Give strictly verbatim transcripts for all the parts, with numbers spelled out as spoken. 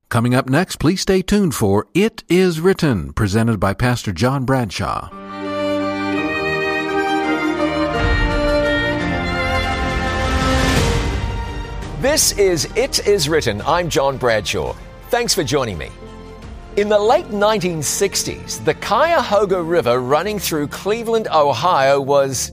Coming up next, please stay tuned for It Is Written, presented by Pastor John Bradshaw. This is It Is Written. I'm John Bradshaw. Thanks for joining me. In the late nineteen sixties, the Cuyahoga River running through Cleveland, Ohio was...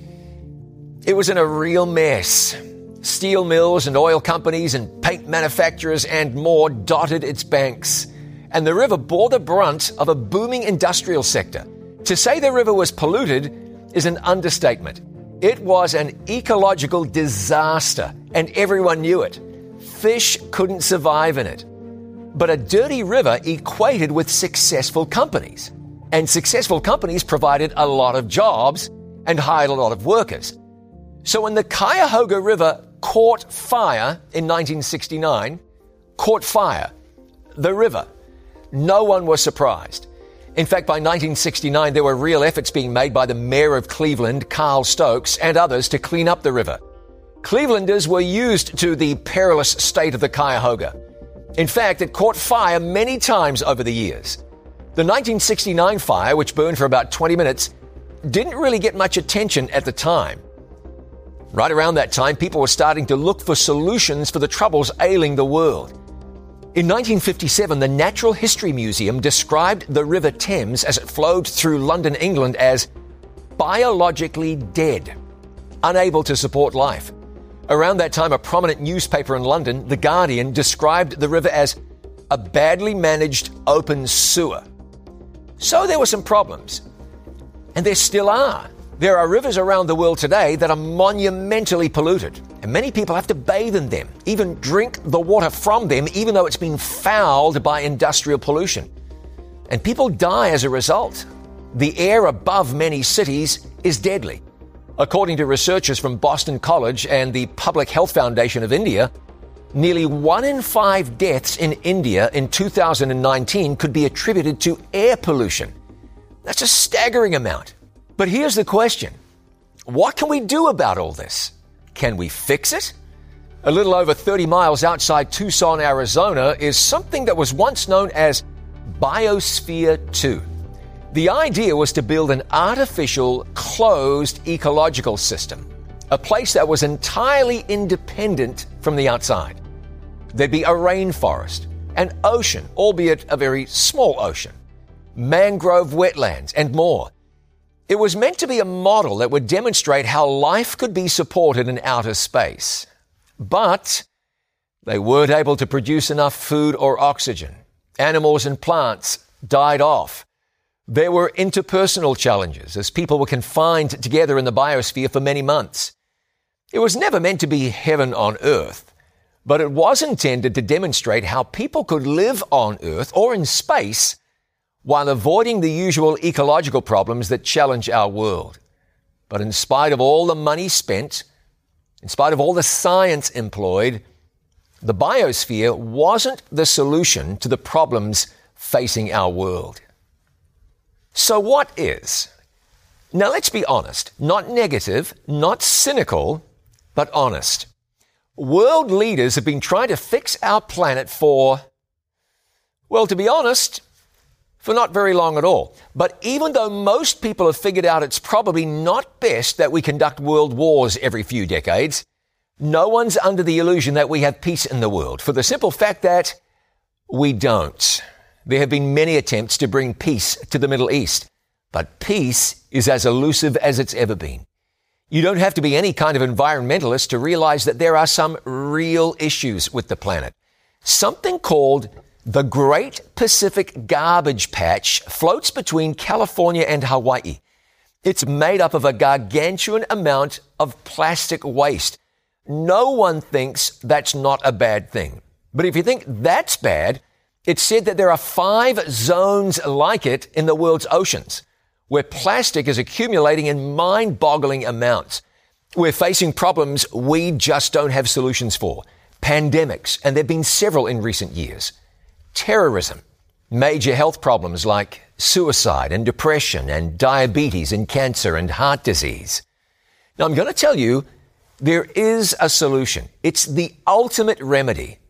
It was in a real mess. Steel mills and oil companies and paint manufacturers and more dotted its banks. And the river bore the brunt of a booming industrial sector. To say the river was polluted is an understatement. It was an ecological disaster, and everyone knew it. Fish couldn't survive in it. But a dirty river equated with successful companies. And successful companies provided a lot of jobs and hired a lot of workers. So when the Cuyahoga River caught fire in nineteen sixty-nine, caught fire, the river, no one was surprised. In fact, by nineteen sixty-nine, there were real efforts being made by the mayor of Cleveland, Carl Stokes, and others to clean up the river. Clevelanders were used to the perilous state of the Cuyahoga. In fact, it caught fire many times over the years. The nineteen sixty-nine fire, which burned for about twenty minutes, didn't really get much attention at the time. Right around that time, people were starting to look for solutions for the troubles ailing the world. In nineteen fifty-seven, the Natural History Museum described the River Thames as it flowed through London, England, as biologically dead, unable to support life. Around that time, a prominent newspaper in London, The Guardian, described the river as a badly managed open sewer. So there were some problems. And there still are. There are rivers around the world today that are monumentally polluted, and many people have to bathe in them, even drink the water from them, even though it's been fouled by industrial pollution. And people die as a result. The air above many cities is deadly. According to researchers from Boston College and the Public Health Foundation of India, nearly one in five deaths in India in two thousand nineteen could be attributed to air pollution. That's a staggering amount. But here's the question. What can we do about all this? Can we fix it? A little over thirty miles outside Tucson, Arizona, is something that was once known as Biosphere two. The idea was to build an artificial, closed ecological system, a place that was entirely independent from the outside. There'd be a rainforest, an ocean, albeit a very small ocean, mangrove wetlands, and more. It was meant to be a model that would demonstrate how life could be supported in outer space. But they weren't able to produce enough food or oxygen. Animals and plants died off. There were interpersonal challenges as people were confined together in the biosphere for many months. It was never meant to be heaven on earth, but it was intended to demonstrate how people could live on Earth or in space while avoiding the usual ecological problems that challenge our world. But in spite of all the money spent, in spite of all the science employed, the biosphere wasn't the solution to the problems facing our world. So what is? Now let's be honest, not negative, not cynical, but honest. World leaders have been trying to fix our planet for, well, to be honest, for not very long at all. But even though most people have figured out it's probably not best that we conduct world wars every few decades, no one's under the illusion that we have peace in the world, for the simple fact that we don't. There have been many attempts to bring peace to the Middle East, but peace is as elusive as it's ever been. You don't have to be any kind of environmentalist to realize that there are some real issues with the planet. Something called the Great Pacific Garbage Patch floats between California and Hawaii. It's made up of a gargantuan amount of plastic waste. No one thinks that's not a bad thing. But if you think that's bad, it's said that there are five zones like it in the world's oceans, where plastic is accumulating in mind-boggling amounts. We're facing problems we just don't have solutions for. Pandemics, and there have been several in recent years. Terrorism, major health problems like suicide and depression and diabetes and cancer and heart disease. Now, I'm going to tell you, there is a solution. It's the ultimate remedy,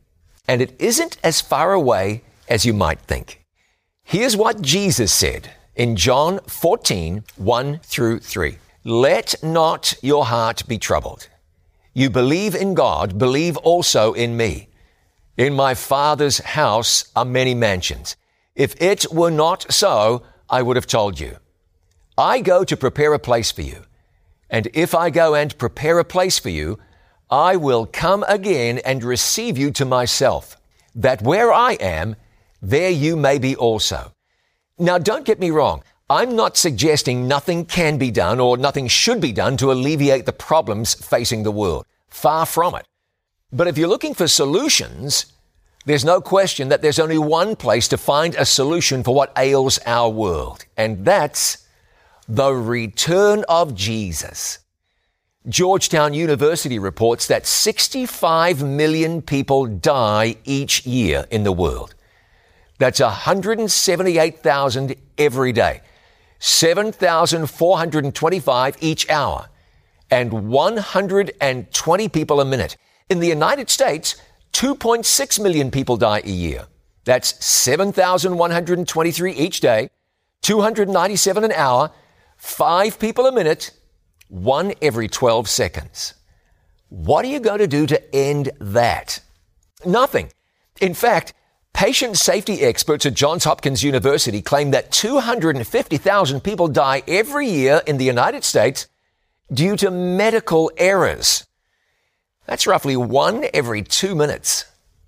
and it isn't as far away as you might think. Here's what Jesus said in John fourteen, one through three. Let not your heart be troubled. You believe in God, believe also in me. In my Father's house are many mansions. If it were not so, I would have told you. I go to prepare a place for you. And if I go and prepare a place for you, I will come again and receive you to myself, that where I am, there you may be also. Now, don't get me wrong. I'm not suggesting nothing can be done or nothing should be done to alleviate the problems facing the world. Far from it. But if you're looking for solutions, there's no question that there's only one place to find a solution for what ails our world, and that's the return of Jesus. Georgetown University reports that sixty-five million people die each year in the world. That's one hundred seventy-eight thousand every day, seven thousand four hundred twenty-five each hour, and one hundred twenty people a minute. In the United States, two point six million people die a year. That's seven thousand one hundred twenty-three each day, two hundred ninety-seven an hour, five people a minute, one every twelve seconds. What are you going to do to end that? Nothing. In fact, patient safety experts at Johns Hopkins University claim that two hundred fifty thousand people die every year in the United States due to medical errors. That's roughly one every two minutes.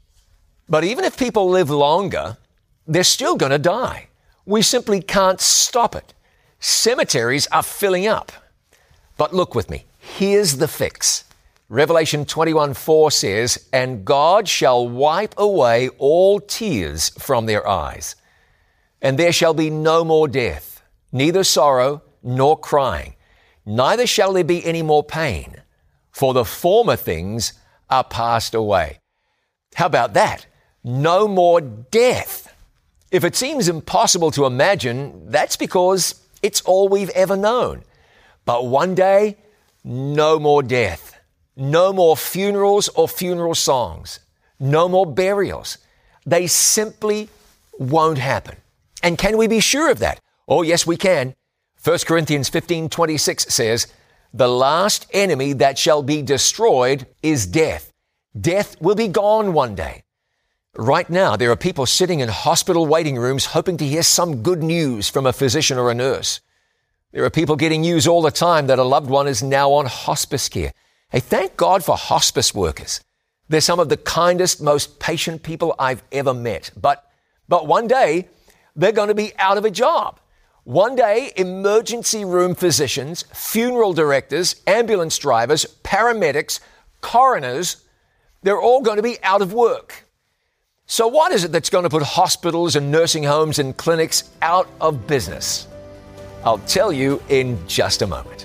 But even if people live longer, they're still going to die. We simply can't stop it. Cemeteries are filling up. But look with me. Here's the fix. Revelation twenty-one four says, and God shall wipe away all tears from their eyes. And there shall be no more death, neither sorrow nor crying, neither shall there be any more pain, for the former things are passed away. How about that? No more death. If it seems impossible to imagine, that's because it's all we've ever known. But one day, no more death. No more funerals or funeral songs. No more burials. They simply won't happen. And can we be sure of that? Oh, yes, we can. First Corinthians fifteen twenty-six says, the last enemy that shall be destroyed is death. Death will be gone one day. Right now, there are people sitting in hospital waiting rooms hoping to hear some good news from a physician or a nurse. There are people getting news all the time that a loved one is now on hospice care. Hey, thank God for hospice workers. They're some of the kindest, most patient people I've ever met. But, but one day, they're going to be out of a job. One day, emergency room physicians, funeral directors, ambulance drivers, paramedics, coroners, they're all going to be out of work. So what is it that's going to put hospitals and nursing homes and clinics out of business? I'll tell you in just a moment.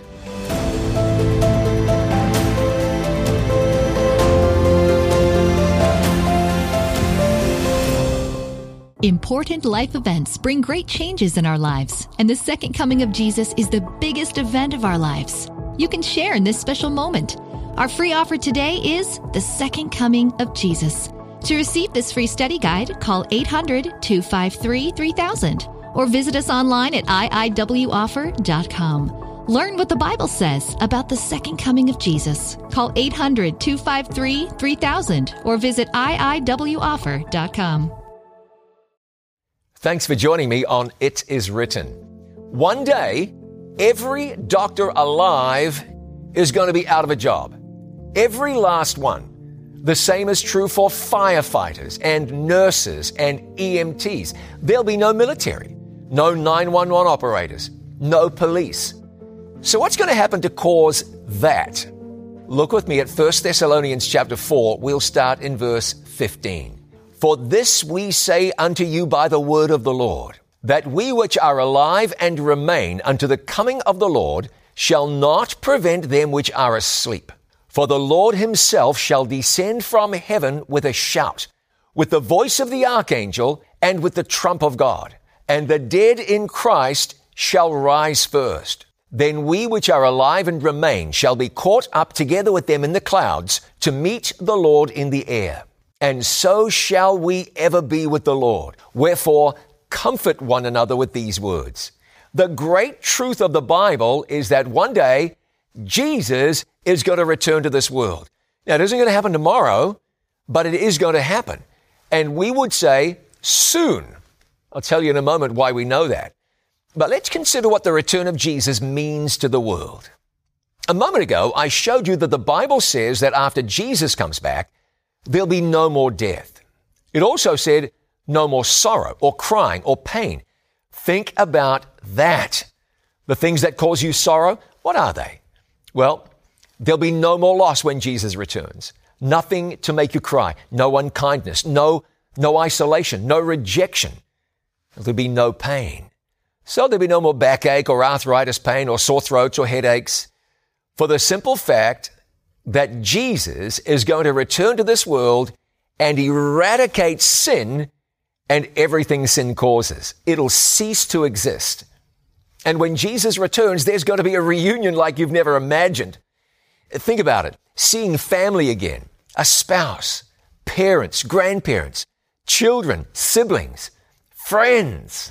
Important life events bring great changes in our lives, and the second coming of Jesus is the biggest event of our lives. You can share in this special moment. Our free offer today is the second coming of Jesus. To receive this free study guide, call eight hundred, two five three, three thousand or visit us online at I I W offer dot com. Learn what the Bible says about the second coming of Jesus. Call eight hundred, two five three, three thousand or visit I I W offer dot com. Thanks for joining me on It Is Written. One day, every doctor alive is going to be out of a job. Every last one. The same is true for firefighters and nurses and E M Ts. There'll be no military, no nine one one operators, no police. So what's going to happen to cause that? Look with me at First Thessalonians chapter four. We'll start in verse fifteen. For this we say unto you by the word of the Lord, that we which are alive and remain unto the coming of the Lord shall not prevent them which are asleep. For the Lord himself shall descend from heaven with a shout, with the voice of the archangel, and with the trump of God. And the dead in Christ shall rise first. Then we which are alive and remain shall be caught up together with them in the clouds to meet the Lord in the air. and so shall we ever be with the Lord. Wherefore, comfort one another with these words. The great truth of the Bible is that one day Jesus is going to return to this world. Now, it isn't going to happen tomorrow, but it is going to happen. And we would say soon. I'll tell you in a moment why we know that. But let's consider what the return of Jesus means to the world. A moment ago, I showed you that the Bible says that after Jesus comes back, there'll be no more death. It also said no more sorrow or crying or pain. Think about that. The things that cause you sorrow, what are they? Well, there'll be no more loss when Jesus returns. Nothing to make you cry. No unkindness. No, no isolation. No rejection. There'll be no pain. So there'll be no more backache or arthritis pain or sore throats or headaches. For the simple fact that Jesus is going to return to this world and eradicate sin and everything sin causes. It'll cease to exist. And when Jesus returns, there's going to be a reunion like you've never imagined. Think about it. Seeing family again, a spouse, parents, grandparents, children, siblings, friends.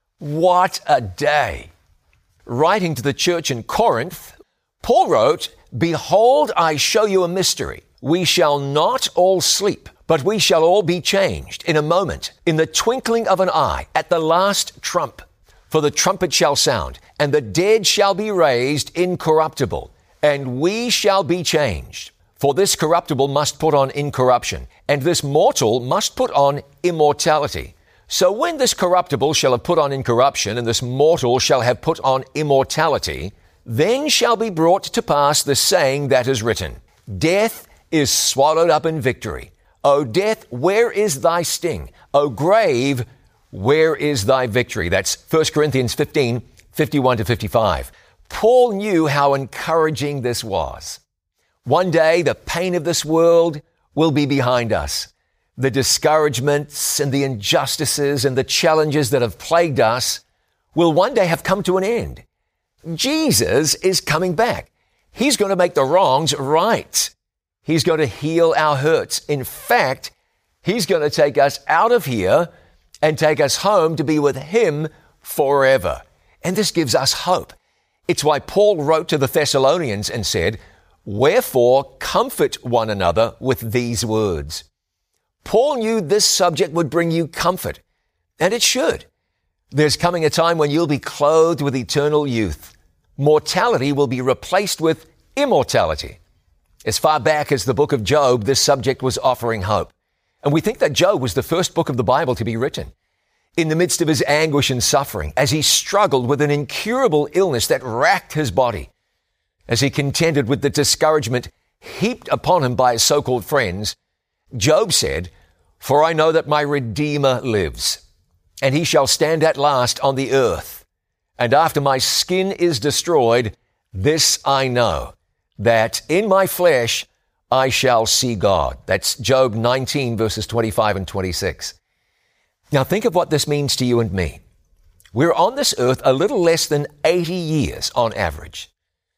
What a day. Writing to the church in Corinth, Paul wrote, Behold, I show you a mystery. We shall not all sleep, but we shall all be changed in a moment, in the twinkling of an eye, at the last trump. For the trumpet shall sound, and the dead shall be raised incorruptible, and we shall be changed. For this corruptible must put on incorruption, and this mortal must put on immortality. So when this corruptible shall have put on incorruption, and this mortal shall have put on immortality, then shall be brought to pass the saying that is written, Death is swallowed up in victory. O death, where is thy sting? O grave, where is thy victory? That's First Corinthians fifteen, fifty-one to fifty-five. Paul knew how encouraging this was. One day, the pain of this world will be behind us. The discouragements and the injustices and the challenges that have plagued us will one day have come to an end. Jesus is coming back. He's going to make the wrongs right. He's going to heal our hurts. In fact, He's going to take us out of here and take us home to be with Him forever. And this gives us hope. It's why Paul wrote to the Thessalonians and said, Wherefore comfort one another with these words. Paul knew this subject would bring you comfort, and it should. There's coming a time when you'll be clothed with eternal youth. Mortality will be replaced with immortality. As far back as the book of Job, this subject was offering hope. And we think that Job was the first book of the Bible to be written. In the midst of his anguish and suffering, as he struggled with an incurable illness that racked his body, as he contended with the discouragement heaped upon him by his so-called friends, Job said, For I know that my Redeemer lives, and He shall stand at last on the earth. And after my skin is destroyed, this I know, that in my flesh I shall see God. That's Job nineteen, verses twenty-five and twenty-six. Now think of what this means to you and me. We're on this earth a little less than eighty years on average.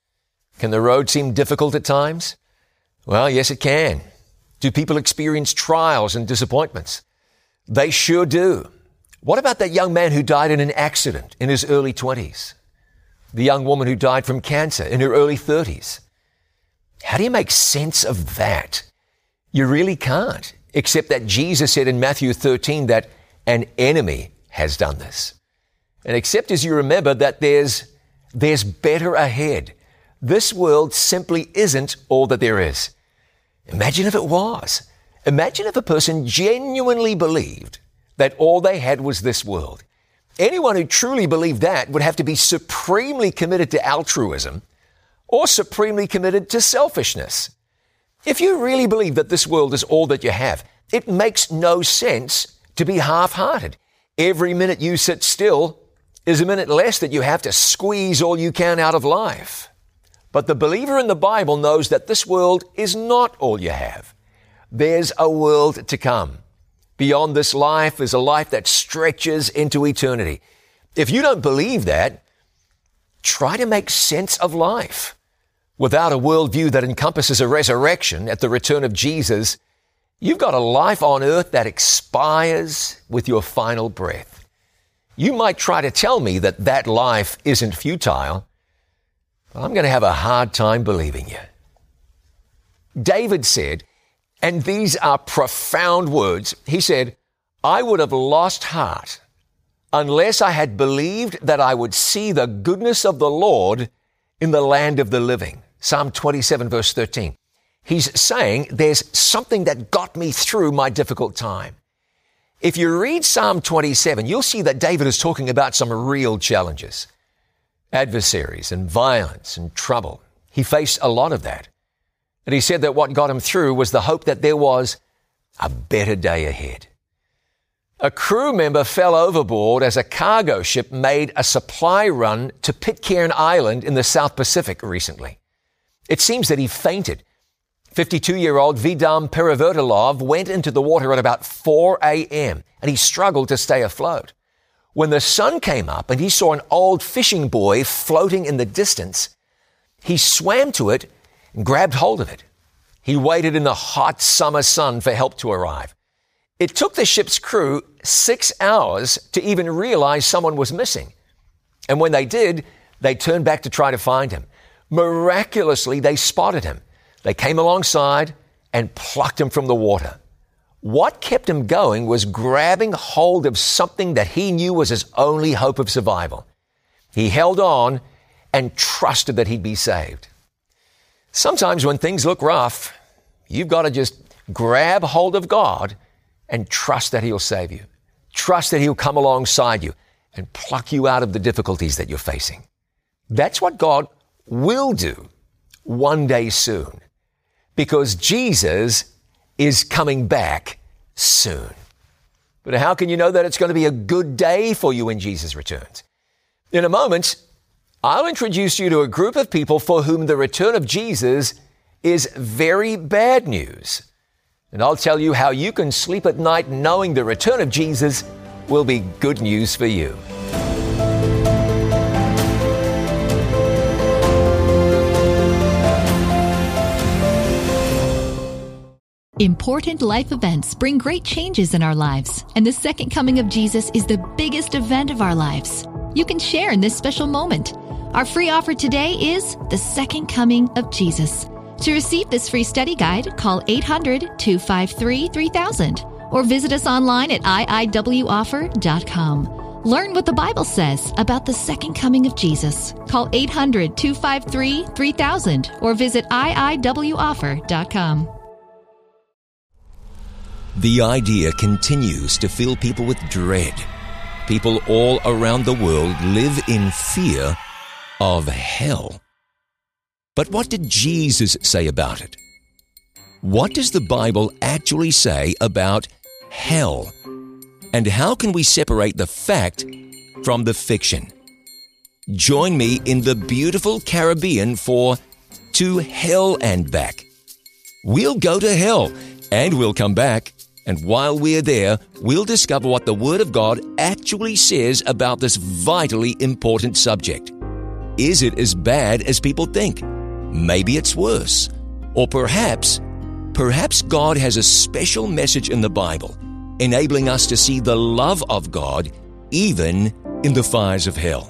Can the road seem difficult at times? Well, yes, it can. Do people experience trials and disappointments? They sure do. What about that young man who died in an accident in his early twenties? The young woman who died from cancer in her early thirties? How do you make sense of that? You really can't, except that Jesus said in Matthew thirteen that an enemy has done this. And except as you remember that there's, there's better ahead. This world simply isn't all that there is. Imagine if it was. Imagine if a person genuinely believed that all they had was this world. Anyone who truly believed that would have to be supremely committed to altruism or supremely committed to selfishness. If you really believe that this world is all that you have, it makes no sense to be half-hearted. Every minute you sit still is a minute less that you have to squeeze all you can out of life. But the believer in the Bible knows that this world is not all you have. There's a world to come. Beyond this life is a life that stretches into eternity. If you don't believe that, try to make sense of life. Without a worldview that encompasses a resurrection at the return of Jesus, You've got a life on earth that expires with your final breath. You might try to tell me that that life isn't futile, but I'm going to have a hard time believing you. David said, and these are profound words, he said, I would have lost heart unless I had believed that I would see the goodness of the Lord in the land of the living. Psalm twenty-seven, verse thirteen. He's saying there's something that got me through my difficult time. If you read Psalm twenty-seven, you'll see that David is talking about some real challenges, adversaries and violence and trouble. He faced a lot of that. And he said that what got him through was the hope that there was a better day ahead. A crew member fell overboard as a cargo ship made a supply run to Pitcairn Island in the South Pacific recently. It seems that he fainted. fifty-two-year-old Vidam Perivertilov went into the water at about four a.m. and he struggled to stay afloat. When the sun came up and he saw an old fishing buoy floating in the distance, he swam to it and grabbed hold of it. He waited in the hot summer sun for help to arrive. It took the ship's crew six hours to even realize someone was missing. And when they did, they turned back to try to find him. Miraculously, they spotted him. They came alongside and plucked him from the water. What kept him going was grabbing hold of something that he knew was his only hope of survival. He held on and trusted that he'd be saved. Sometimes when things look rough, you've got to just grab hold of God and trust that he'll save you. Trust that he'll come alongside you and pluck you out of the difficulties that you're facing. That's what God will do one day soon, because Jesus is coming back soon. But how can you know that it's going to be a good day for you when Jesus returns? In a moment, I'll introduce you to a group of people for whom the return of Jesus is very bad news. And I'll tell you how you can sleep at night knowing the return of Jesus will be good news for you. Important life events bring great changes in our lives, and the second coming of Jesus is the biggest event of our lives. You can share in this special moment. Our free offer today is the second coming of Jesus. To receive this free study guide, call eight hundred, two five three, three thousand or visit us online at I I W offer dot com. Learn what the Bible says about the second coming of Jesus. Call eight hundred, two five three, three thousand or visit I I W offer dot com. The idea continues to fill people with dread. People all around the world live in fear of hell. But what did Jesus say about it? What does the Bible actually say about hell? And how can we separate the fact from the fiction? Join me in the beautiful Caribbean for To Hell and Back. We'll go to hell and we'll come back. And while we're there, we'll discover what the Word of God actually says about this vitally important subject. Is it as bad as people think? Maybe it's worse. Or perhaps, perhaps God has a special message in the Bible, enabling us to see the love of God even in the fires of hell.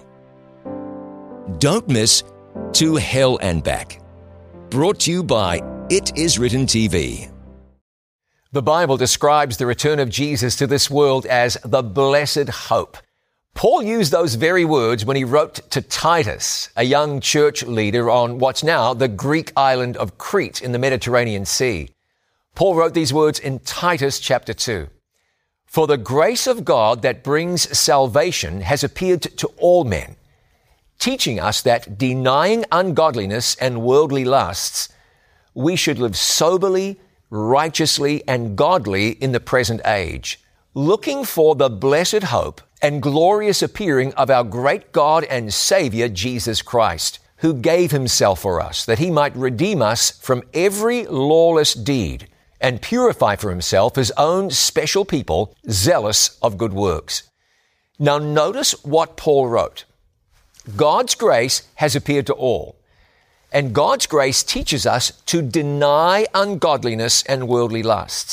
Don't miss To Hell and Back. Brought to you by It Is Written T V. The Bible describes the return of Jesus to this world as the blessed hope. Paul used those very words when he wrote to Titus, a young church leader on what's now the Greek island of Crete in the Mediterranean Sea. Paul wrote these words in Titus chapter two. For the grace of God that brings salvation has appeared to all men, teaching us that denying ungodliness and worldly lusts, we should live soberly, righteously, and godly in the present age, looking for the blessed hope and glorious appearing of our great God and Savior, Jesus Christ, who gave himself for us, that he might redeem us from every lawless deed and purify for himself his own special people, zealous of good works. Now notice what Paul wrote. God's grace has appeared to all, and God's grace teaches us to deny ungodliness and worldly lusts.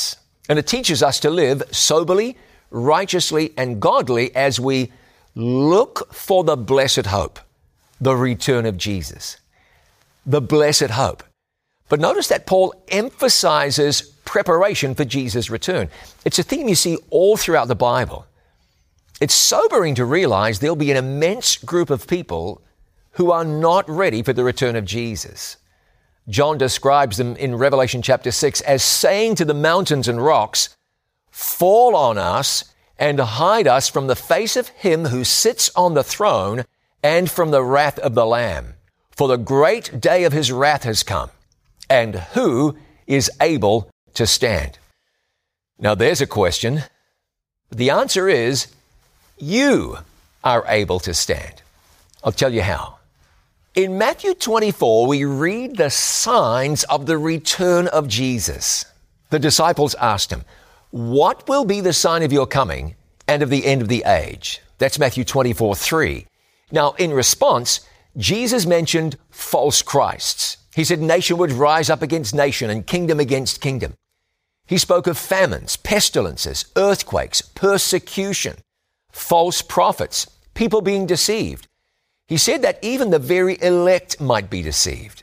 And it teaches us to live soberly, righteously, and godly as we look for the blessed hope, the return of Jesus. The blessed hope. But notice that Paul emphasizes preparation for Jesus' return. It's a theme you see all throughout the Bible. It's sobering to realize there'll be an immense group of people who are not ready for the return of Jesus. John describes them in Revelation chapter six as saying to the mountains and rocks, "Fall on us and hide us from the face of him who sits on the throne and from the wrath of the Lamb. For the great day of his wrath has come, and who is able to stand?" Now there's a question. The answer is, you are able to stand. I'll tell you how. In Matthew twenty-four, we read the signs of the return of Jesus. The disciples asked him, "What will be the sign of your coming and of the end of the age?" That's Matthew twenty-four three. Now, in response, Jesus mentioned false Christs. He said nation would rise up against nation and kingdom against kingdom. He spoke of famines, pestilences, earthquakes, persecution, false prophets, people being deceived. He said that even the very elect might be deceived.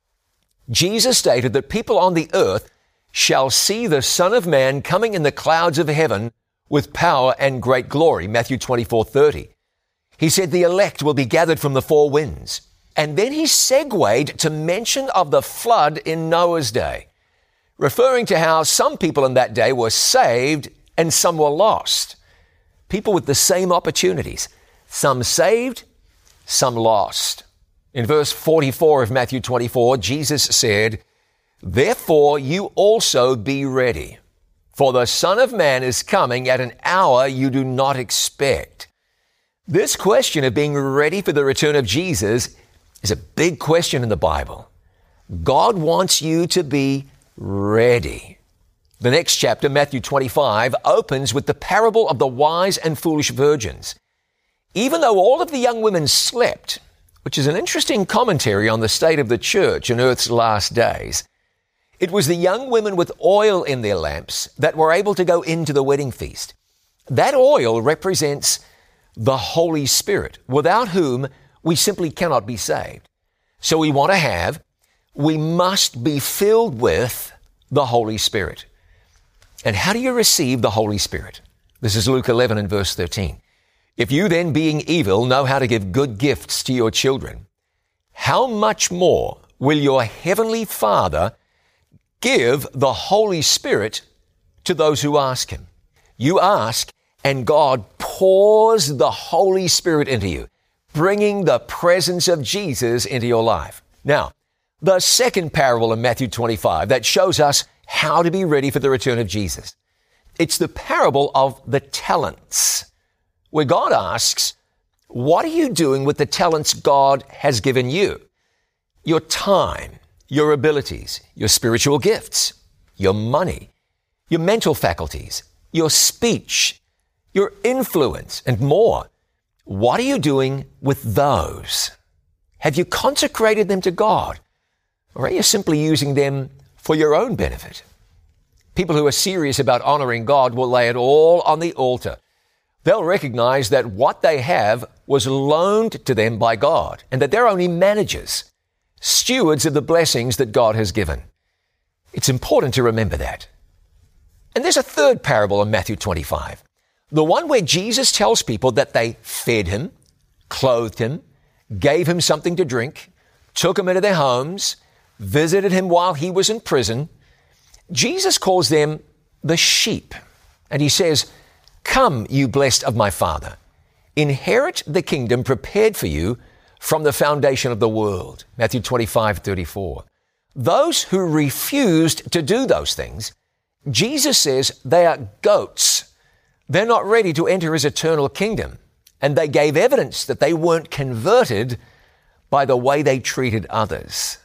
Jesus stated that people on the earth shall see the Son of Man coming in the clouds of heaven with power and great glory, Matthew twenty-four thirty. He said the elect will be gathered from the four winds. And then he segued to mention of the flood in Noah's day, referring to how some people in that day were saved and some were lost. People with the same opportunities, some saved, some lost. In verse forty-four of Matthew twenty-four, Jesus said, "Therefore you also be ready, for the Son of Man is coming at an hour you do not expect." This question of being ready for the return of Jesus is a big question in the Bible. God wants you to be ready. The next chapter, Matthew twenty-five, opens with the parable of the wise and foolish virgins. Even though all of the young women slept, which is an interesting commentary on the state of the church in earth's last days, it was the young women with oil in their lamps that were able to go into the wedding feast. That oil represents the Holy Spirit, without whom we simply cannot be saved. So we want to have, we must be filled with the Holy Spirit. And how do you receive the Holy Spirit? This is Luke eleven and verse thirteen. "If you then, being evil, know how to give good gifts to your children, how much more will your heavenly Father give the Holy Spirit to those who ask him?" You ask, and God pours the Holy Spirit into you, bringing the presence of Jesus into your life. Now, the second parable in Matthew twenty-five that shows us how to be ready for the return of Jesus. It's the parable of the talents, where God asks, what are you doing with the talents God has given you? Your time, your abilities, your spiritual gifts, your money, your mental faculties, your speech, your influence, and more. What are you doing with those? Have you consecrated them to God? Or are you simply using them for your own benefit? People who are serious about honoring God will lay it all on the altar. They'll recognize that what they have was loaned to them by God and that they're only managers, stewards of the blessings that God has given. It's important to remember that. And there's a third parable in Matthew twenty-five, the one where Jesus tells people that they fed him, clothed him, gave him something to drink, took him into their homes, visited him while he was in prison. Jesus calls them the sheep, and he says, "Come, you blessed of my Father, inherit the kingdom prepared for you from the foundation of the world." Matthew twenty-five thirty-four. Those who refused to do those things, Jesus says they are goats. They're not ready to enter his eternal kingdom, and they gave evidence that they weren't converted by the way they treated others.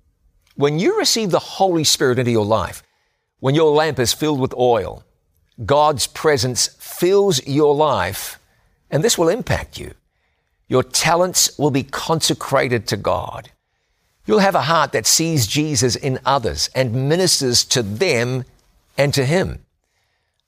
When you receive the Holy Spirit into your life, when your lamp is filled with oil, God's presence fills your life, and this will impact you. Your talents will be consecrated to God. You'll have a heart that sees Jesus in others and ministers to them and to him.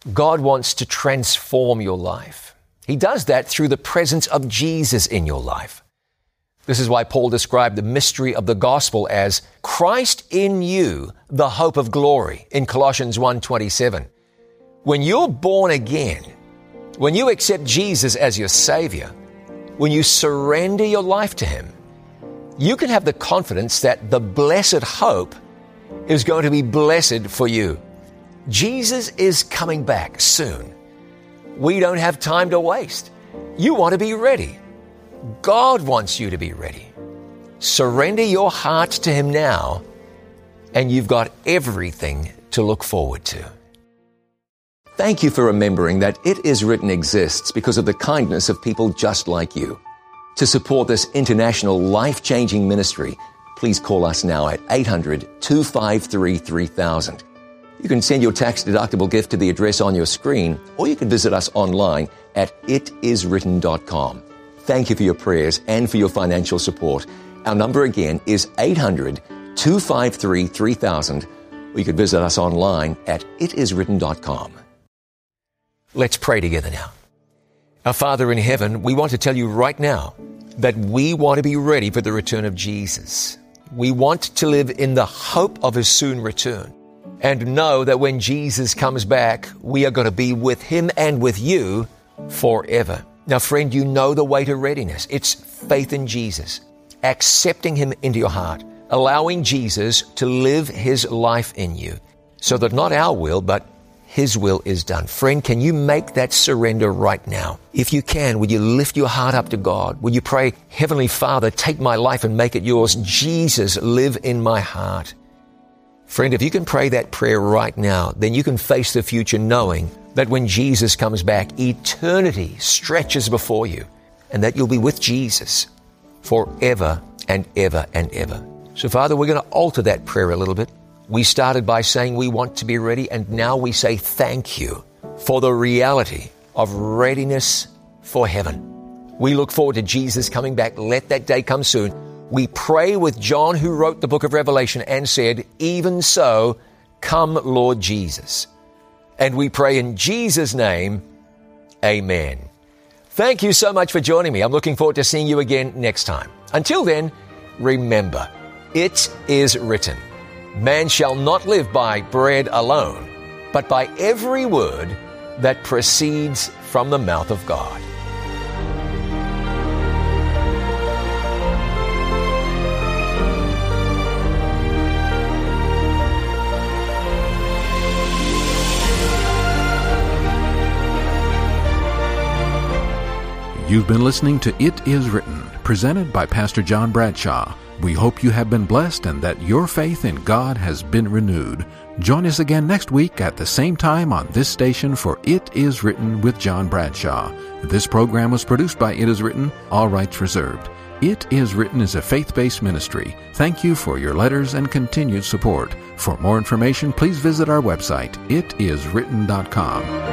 God wants to transform your life. He does that through the presence of Jesus in your life. This is why Paul described the mystery of the gospel as Christ in you, the hope of glory, in Colossians one twenty-seven. When you're born again, when you accept Jesus as your Savior, when you surrender your life to Him, you can have the confidence that the blessed hope is going to be blessed for you. Jesus is coming back soon. We don't have time to waste. You want to be ready. God wants you to be ready. Surrender your heart to Him now, and you've got everything to look forward to. Thank you for remembering that It Is Written exists because of the kindness of people just like you. To support this international life-changing ministry, please call us now at eight hundred, two five three, three thousand. You can send your tax-deductible gift to the address on your screen, or you can visit us online at it is written dot com. Thank you for your prayers and for your financial support. Our number again is eight hundred, two five three, three thousand, or you could visit us online at it is written dot com. Let's pray together now. Our Father in heaven, we want to tell you right now that we want to be ready for the return of Jesus. We want to live in the hope of His soon return and know that when Jesus comes back, we are going to be with Him and with you forever. Now, friend, you know the way to readiness. It's faith in Jesus, accepting Him into your heart, allowing Jesus to live His life in you so that not our will, but His will is done. Friend, can you make that surrender right now? If you can, would you lift your heart up to God? Would you pray, Heavenly Father, take my life and make it yours. Jesus, live in my heart. Friend, if you can pray that prayer right now, then you can face the future knowing that when Jesus comes back, eternity stretches before you and that you'll be with Jesus forever and ever and ever. So, Father, we're going to alter that prayer a little bit. We started by saying we want to be ready, and now we say thank you for the reality of readiness for heaven. We look forward to Jesus coming back. Let that day come soon. We pray with John, who wrote the book of Revelation and said, even so, come Lord Jesus. And we pray in Jesus' name, amen. Thank you so much for joining me. I'm looking forward to seeing you again next time. Until then, remember, it is written, man shall not live by bread alone, but by every word that proceeds from the mouth of God. You've been listening to It Is Written, presented by Pastor John Bradshaw. We hope you have been blessed and that your faith in God has been renewed. Join us again next week at the same time on this station for It Is Written with John Bradshaw. This program was produced by It Is Written, all rights reserved. It Is Written is a faith-based ministry. Thank you for your letters and continued support. For more information, please visit our website, it is written dot com.